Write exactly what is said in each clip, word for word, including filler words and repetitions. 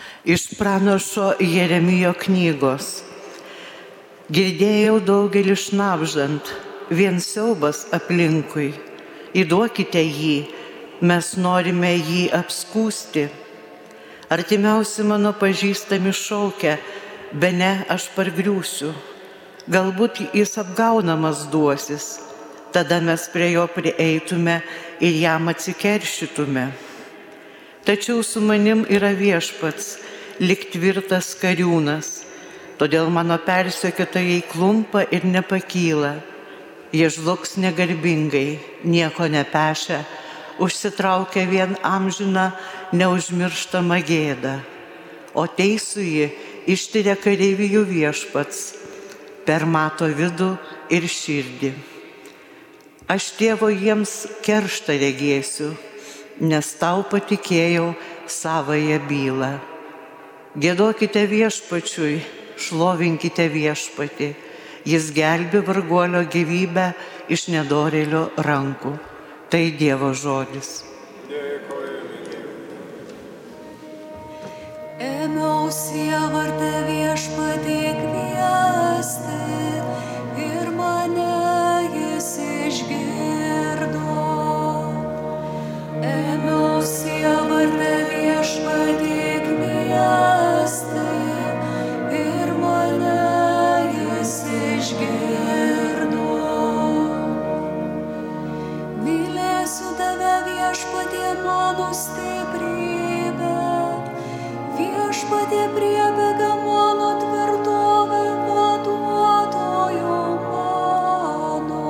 Iš pranašo Jeremijo knygos. Girdėjau daugelį šnabždant, vien siaubas aplinkui. Įduokite jį, mes norime jį apskūsti. Artimiausi mano pažįstami šaukia, bene aš pargriūsiu. Galbūt jis apgaunamas duosis, tada mes prie jo prieitume ir jam atsikeršytume. Tačiau su manim yra viešpats, lyg tvirtas kariūnas, todėl mano persekiotojai klumpa ir nepakyla. Jie žlugs negarbingai, nieko nepešia, užsitraukia vien amžiną neužmirštamą gėdą. O teisųjį ištiria kareivijų viešpats, per mato vidų ir širdį. Aš Tėvo jiems kerštą regėsiu, nes tau patikėjau savąją bylą. Giedokite viešpačiui, šlovinkite viešpatį, jis gelbi varguolio gyvybę iš nedorėlio rankų. Tai Dievo žodis. Ėmiausi vardą viešpatį kviesti ir mane jis išgirdo. Ėmiausi vardą viešpatį kviesti ir mane jis išgirdo. Mylėsiu tave viešpatie mano stiprybė, viešpatie priebėga mano tvirtovė, vaduotojo mano.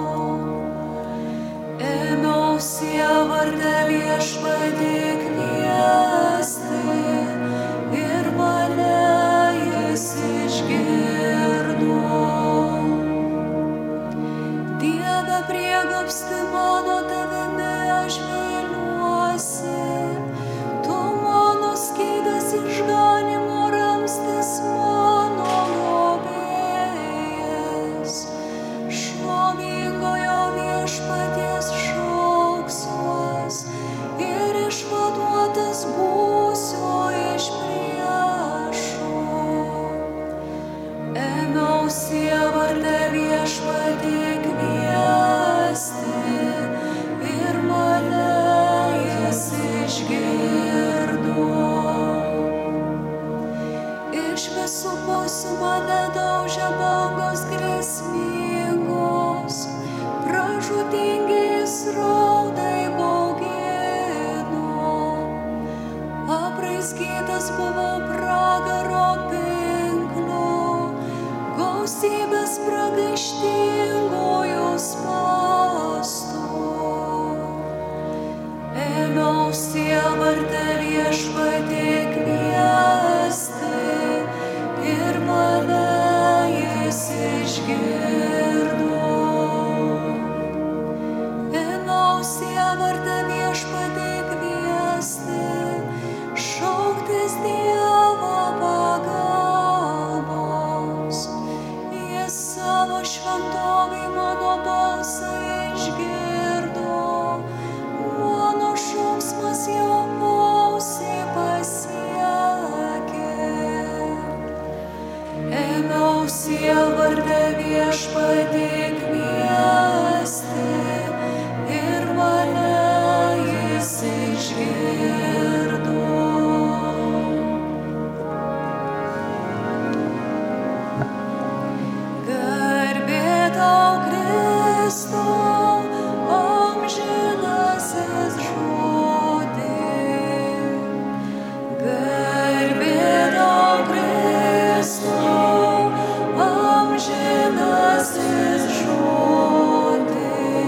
Ėmiausi vardą viešpatį kviesti ir mane jis išgirdo. Dieve prieglobsti mano, tavimi aš viliuosi, tu mano skydas išganymo, ramstis mano globėjas. Šlovingojo viešpaties šauksiuos ir išvaduotas būsiu iš priešų. Ėmiausi vardą viešpatį kviesti ir mane jis išgirdo. Iš visų pusių mane daužia bangos grėsmingos, pražūtingi srautai baugino. Apraizgytas buvau pragaro pinklių, gausybės pragaištingųjų spąstų. Ėmiausi vardą viešpatį kviesti ir mane jis išgirdo. Ėmiausi vardą viešpatį kviesti, šauktis Dievo pagalbos. Jis savo šventovėj mano balsą išgirdo, mano šauksmas jo ausį pasiekė. Ėmiausi vardą viešpatį kviesti ir mane jis išgirdo. Garbė tau, Kristau, amžinasis žodį. Garbė tau, Kristau, amžinasis žodį.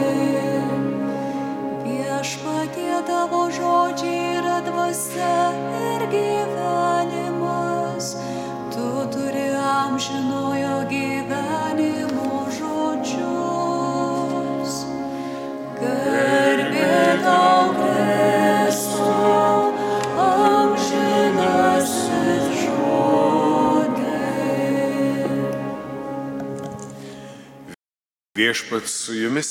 Viešpatie tavo žodžiai yra dvasia ir gyvenimas, tu turi amžinojo gyvenimo žodžius. Garbė tau, Kristau, amžinasis žodį. Viešpats su jumis.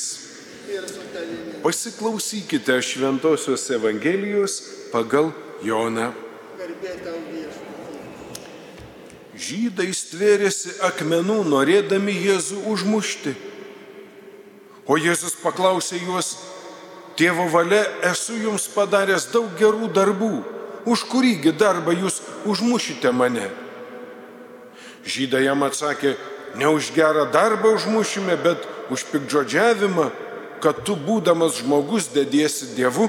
Pasiklausykite Šventosios Evangelijos pagal Joną. Žydai stvėrėsi akmenų, norėdami Jėzų užmušti. O Jėzus paklausė juos: Tėvo valia esu jums padaręs daug gerų darbų, už kurįgi darbą jūs užmušite mane? Žydai jam atsakė: Ne už gerą darbą užmušime, bet už piktžodžiavimą, kad tu, būdamas žmogus, dediesi Dievu.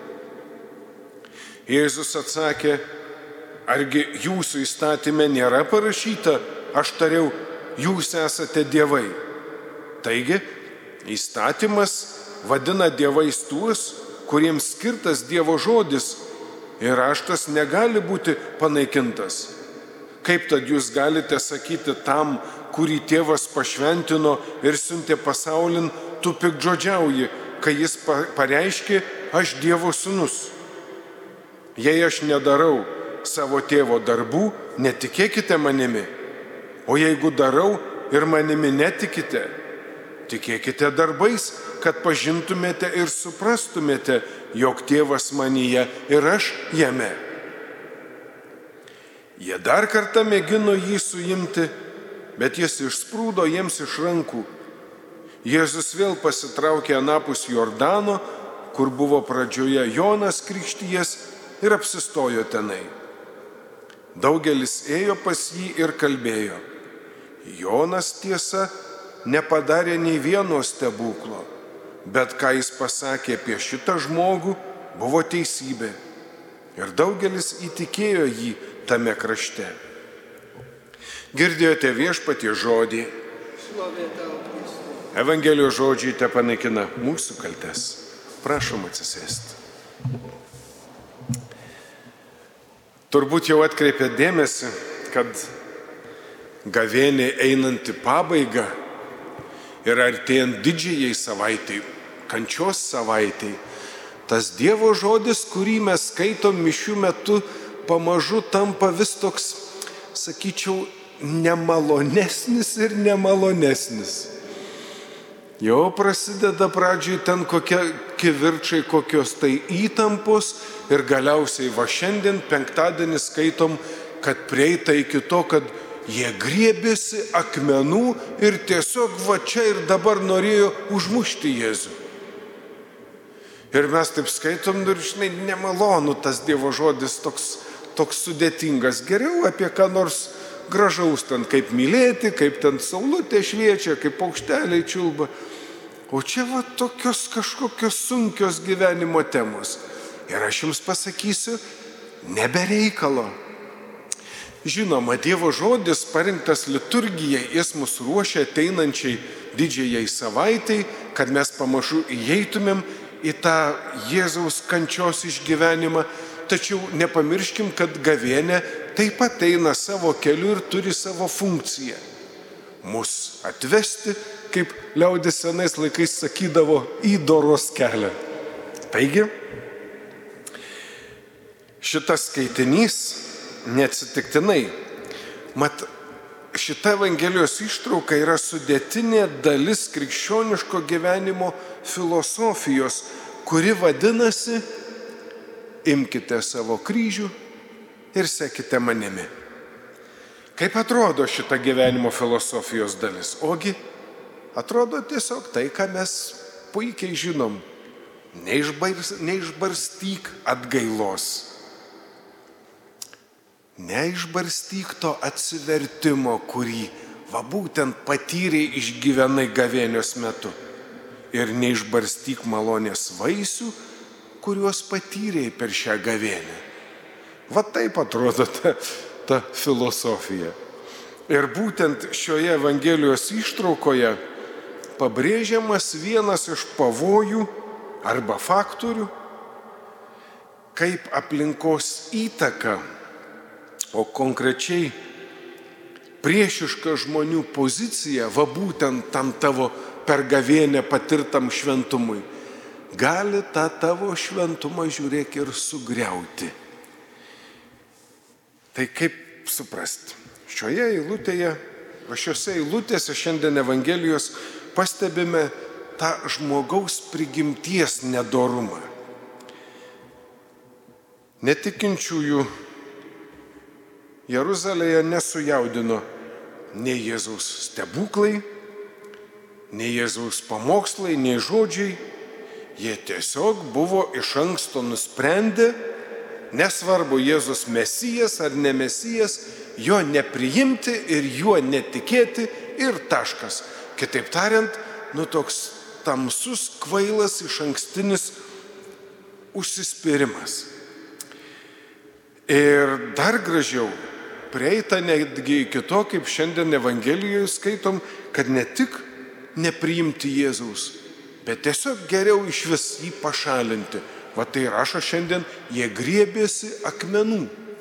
Jėzus atsakė: Argi jūsų įstatyme nėra parašyta, aš tariau, jūs esate dievai. Taigi, įstatymas vadina dievais tuos, kuriems skirtas Dievo žodis, ir raštas negali būti panaikintas. Kaip tad jūs galite sakyti tam, kurį tėvas pašventino ir siuntė pasaulin, tu piktžodžiauji, kai jis pareiškė, aš Dievo sūnus? Jei aš nedarau savo tėvo darbų, netikėkite manimi. O jeigu darau ir manimi netikite, tikėkite darbais, kad pažintumėte ir suprastumėte, jog tėvas manyje ir aš jame. Jie dar kartą mėgino jį suimti, bet jis išsprūdo jiems iš rankų. Jėzus vėl pasitraukė anapus Jordano, kur buvo pradžioje Jonas krikštijęs, ir apsistojo tenai. Daugelis ėjo pas jį ir kalbėjo: Jonas, tiesa, nepadarė nei vieno stebuklo, bet ką jis pasakė apie šitą žmogų, buvo teisybė. Ir daugelis įtikėjo jį tame krašte. Girdėjote Viešpaties žodį. Evangelijos žodžiai te panaikina mūsų kaltes. Prašom atsisėsti. Turbūt jau atkreipė dėmesį, kad gavėnė einanti pabaigą ir artėjant didžiajai savaitai, kančios savaitai, tas Dievo žodis, kurį mes skaitom mišių metu, pamažu tampa vis toks, sakyčiau, nemalonesnis ir nemalonesnis. Jau prasideda pradžiai ten kokie kivirčai, kokios tai įtampos ir galiausiai va šiandien penktadienį skaitom, kad prieita iki to, kad jie griebėsi akmenų ir tiesiog va čia ir dabar norėjo užmušti Jėzų. Ir mes taip skaitom ir žinai, nemalonu tas Dievo žodis toks, toks sudėtingas. Geriau apie ką nors gražaus ten, kaip mylėti, kaip ten saulutė šviečia, kaip paukšteliai čiulba. O čia va tokios kažkokios sunkios gyvenimo temos. Ir aš jums pasakysiu, nebereikalo. Žinoma, Dievo žodis parinktas liturgijai, jis mus ruošia ateinančiai didžiajai savaitai, kad mes pamažu įeitumėm į tą Jėzaus kančios išgyvenimą. Tačiau nepamirškim, kad gavėnė taip pat eina savo keliu ir turi savo funkciją. Mus atvesti, kaip liaudis senais laikais sakydavo, į doros kelią. Taigi, šitas skaitinys neatsitiktinai. Mat, šita Evangelijos ištrauka yra sudėtinė dalis krikščioniško gyvenimo filosofijos, kuri vadinasi: imkite savo kryžių ir sekite manimi. Kaip atrodo šita gyvenimo filosofijos dalis? Ogi, atrodo tiesiog tai, ką mes puikiai žinom. Neišbars, neišbarstyk atgailos. Neišbarstyk to atsivertimo, kurį va būtent patyrei išgyvenai gavėnios metu. Ir neišbarstyk malonės vaisių, kuriuos patyrei per šią gavėnę. Va taip atrodo ta, ta filosofija. Ir būtent šioje Evangelijos ištraukoje pabrėžiamas vienas iš pavojų arba faktorių, kaip aplinkos įtaka, o konkrečiai priešiška žmonių pozicija, va būtent tam tavo per gavėnę patirtam šventumui, gali tą tavo šventumą, žiūrėk, ir sugriauti. Tai kaip suprasti? Šioje eilutėje, va šiose eilutėse šiandien Evangelijos pastebime tą žmogaus prigimties nedorumą. Netikinčiųjų Jeruzalėje nesujaudino nei Jėzaus stebuklai, nei Jėzaus pamokslai, nei žodžiai. Jie tiesiog buvo iš anksto nusprendę, nesvarbu Jėzus mesijas ar ne mesijas, jo nepriimti ir juo netikėti ir taškas. Kitaip tariant, nu toks tamsus, kvailas, iš ankstinis užsispyrimas. Ir dar gražiau, prieita netgi iki to, kaip šiandien Evangelijoje skaitom, kad ne tik nepriimti Jėzaus, bet tiesiog geriau iš vis jį pašalinti. Va tai rašo šiandien, jie griebėsi akmenų.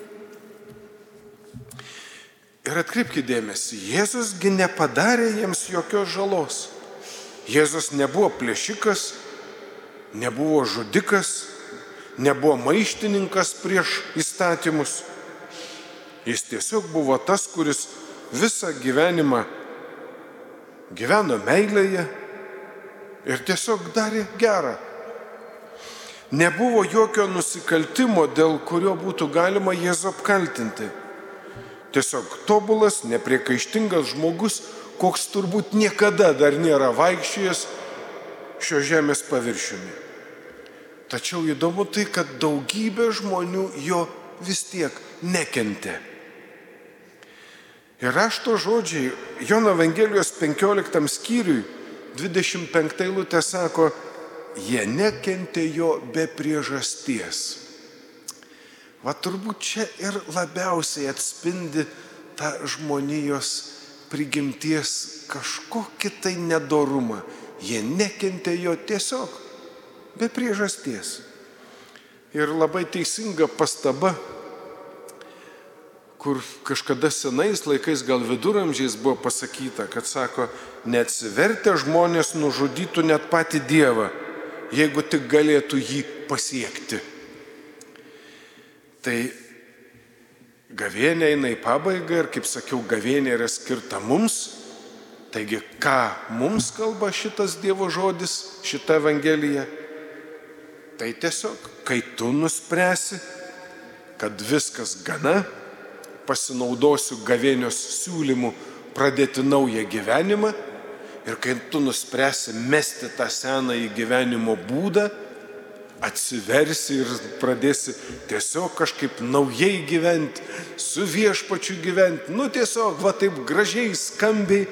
Ir atkreipkite dėmesį, Jėzusgi nepadarė jiems jokios žalos. Jėzus nebuvo plėšikas, nebuvo žudikas, nebuvo maištininkas prieš įstatymus. Jis tiesiog buvo tas, kuris visą gyvenimą gyveno meilėje ir tiesiog darė gerą. Nebuvo jokio nusikaltimo, dėl kurio būtų galima Jėzų apkaltinti. Tiesiog tobulas, nepriekaištingas žmogus, koks turbūt niekada dar nėra vaikščiojęs šio žemės paviršiumi. Tačiau įdomu tai, kad daugybė žmonių jo vis tiek nekentė. Ir rašto žodžiai Jono Evangelijos penkioliktam skyriui, dvidešimt penktą eilutę sako, jie nekentė jo be priežasties. Va turbūt čia ir labiausiai atspindi tą žmonijos prigimties kažkokį tai nedorumą. Jie nekentė jo tiesiog be priežasties. Ir labai teisinga pastaba, kur kažkada senais laikais, gal viduramžiais buvo pasakyta, kad sako, neatsivertę žmonės nužudytų net patį Dievą, jeigu tik galėtų jį pasiekti. Tai gavėnė eina į pabaigą ir, kaip sakiau, gavėnė yra skirta mums. Taigi, ką mums kalba šitas Dievo žodis, šita Evangelija? Tai tiesiog, kai tu nuspręsi, kad viskas gana, pasinaudosiu gavėnios siūlymu pradėti naują gyvenimą ir kai tu nuspręsi mesti tą senąjį gyvenimo būdą, atsiversi ir pradėsi tiesiog kažkaip naujai gyventi, su viešpačiu gyventi, nu tiesiog va taip gražiai, skambiai.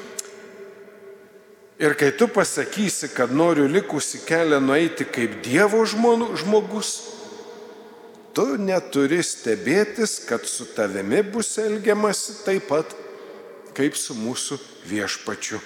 Ir kai tu pasakysi, kad noriu likusį kelią nueiti kaip Dievo žmogus, tu neturi stebėtis, kad su tavimi bus elgiamasi taip pat, kaip su mūsų viešpačiu.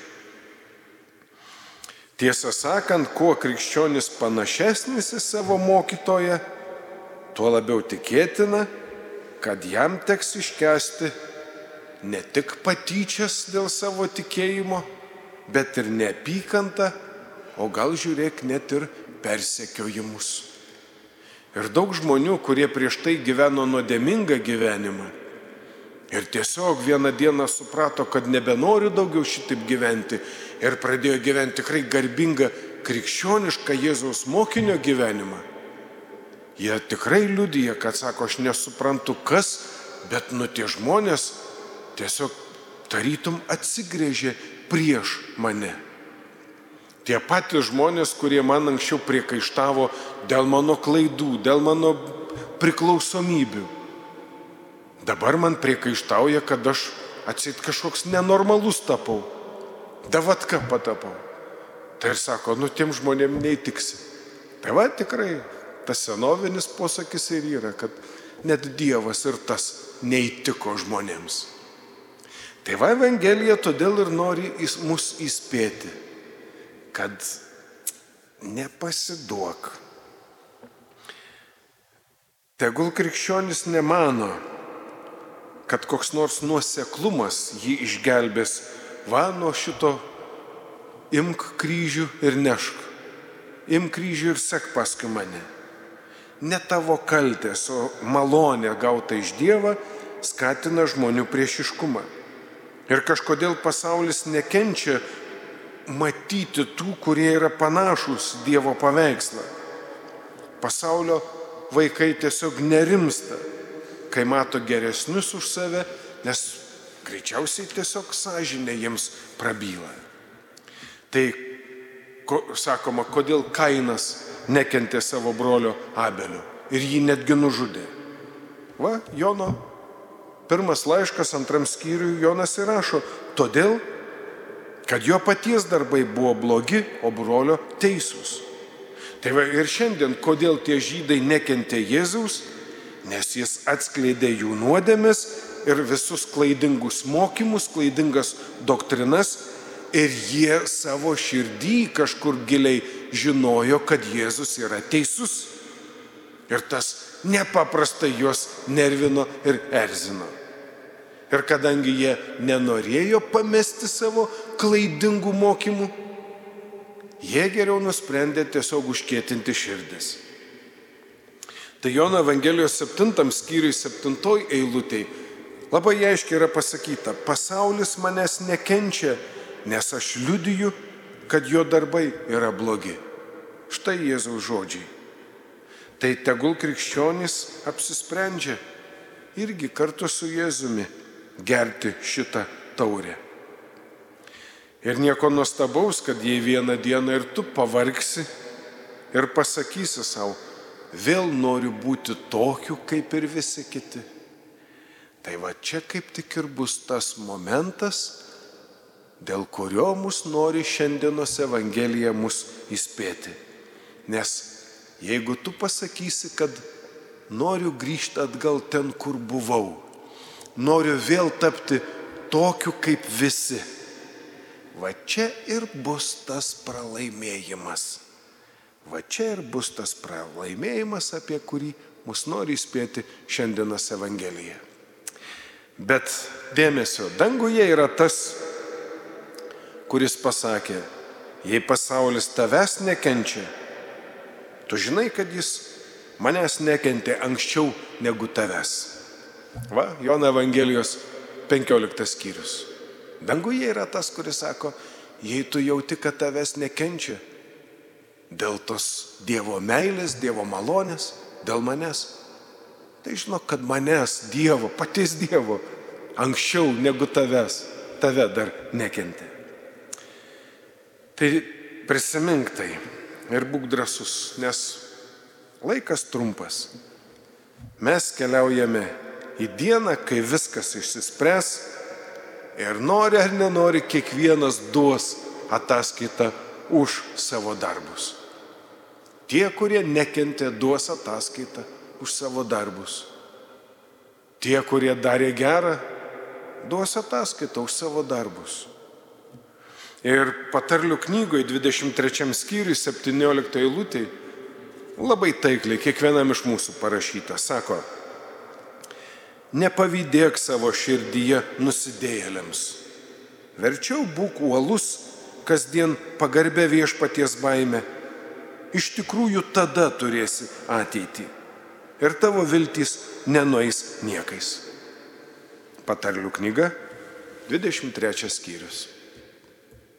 Tiesą sakant, kuo krikščionis panašesnis į savo mokytoją, tuo labiau tikėtina, kad jam teks iškęsti ne tik patyčias dėl savo tikėjimo, bet ir neapykantą, o gal žiūrėk net ir persekiojimus. Ir daug žmonių, kurie prieš tai gyveno nuodėmingą gyvenimą ir tiesiog vieną dieną suprato, kad nebenori daugiau šitaip gyventi ir pradėjo gyventi tikrai garbingą krikščionišką Jėzaus mokinio gyvenimą. Jie tikrai liudija, kad sako, aš nesuprantu kas, bet nu tie žmonės tiesiog tarytum atsigręžė prieš mane. Tie patys žmonės, kurie man anksčiau priekaištavo dėl mano klaidų, dėl mano priklausomybių, dabar man priekaištauja, kad aš atseit kažkoks nenormalus tapau, davatka patapau. Tai ir sako, nu tiem žmonėm neįtiksi. Tai va tikrai tas senovinis posakis ir yra, kad net Dievas ir tas neįtiko žmonėms. Tai va Evangelija todėl ir nori mus įspėti, kad nepasiduok. Tegul krikščionis nemano, kad koks nors nuoseklumas jį išgelbės, va nuo šito imk kryžių ir nešk, imk kryžių ir sek paskui mane. Ne tavo kaltės, o malonė gauta iš Dievo skatina žmonių priešiškumą. Ir kažkodėl pasaulis nekenčia matyti tų, kurie yra panašūs Dievo paveikslą. Pasaulio vaikai tiesiog nerimsta, kai mato geresnius už save, nes greičiausiai tiesiog sąžinė jiems prabyla. Tai ko, sakoma, kodėl Kainas nekentė savo brolio Abelio ir jį netgi nužudė. Va, Jono pirmas laiškas antram skyriui Jonas įrašo, todėl, kad jo paties darbai buvo blogi, o brolio teisūs. Tai va ir šiandien, kodėl tie žydai nekentė Jėzaus, nes jis atskleidė jų nuodėmes ir visus klaidingus mokymus, klaidingas doktrinas, ir jie savo širdį kažkur giliai žinojo, kad Jėzus yra teisus. Ir tas nepaprastai juos nervino ir erzino. Ir kadangi jie nenorėjo pamesti savo klaidingų mokymų, jie geriau nusprendė tiesiog užkietinti širdis. Tai Jono Evangelijos septintam skyriui septintoj eilutėj labai aiškiai yra pasakyta, pasaulis manęs nekenčia, nes aš liudiju, kad jo darbai yra blogi. Štai Jėzaus žodžiai. Tai tegul krikščionys apsisprendžia irgi kartu su Jėzumi gerti šitą taurę. Ir nieko nuostabaus, kad jei vieną dieną ir tu pavargsi ir pasakysi savo, vėl noriu būti tokiu kaip ir visi kiti. Tai va čia kaip tik ir bus tas momentas, dėl kurio mus nori šiandienos Evangelija mus įspėti. Nes jeigu tu pasakysi, kad noriu grįžti atgal ten, kur buvau, noriu vėl tapti tokiu kaip visi, va čia ir bus tas pralaimėjimas. Va čia ir bus tas pralaimėjimas, apie kurį mus nori įspėti šiandienos Evangelija. Bet dėmesio, danguje yra tas, kuris pasakė, jei pasaulis tavęs nekenčia, tu žinai, kad jis manęs nekentė anksčiau negu tavęs. Va, Jono Evangelijos penkioliktas skyrius. Danguje yra tas, kuris sako, jei tu jauti, kad tavęs nekenčia, dėl tos Dievo meilės, Dievo malonės, dėl manęs, tai žinok, kad manęs Dievo, paties Dievo, anksčiau negu tavęs, tave dar nekentė. Tai prisimink tai ir būk drąsus, nes laikas trumpas. Mes keliaujame į dieną, kai viskas išsispręs ir nori ar nenori, kiekvienas duos ataskaitą už savo darbus. Tie, kurie nekentė, duos ataskaitą už savo darbus. Tie, kurie darė gerą, duos ataskaitą už savo darbus. Ir patarlių knygoje dvidešimt trečiam skyriui septynioliktoj eilutėj labai taikliai kiekvienam iš mūsų parašyta, sako, nepavydėk savo širdyje nusidėjėliams. Verčiau būk uolus, kasdien pagarbę viešpaties baimę. Iš tikrųjų tada turėsi ateitį ir tavo viltys nenueis niekais. Patarlių knyga, dvidešimt trečias skyrius.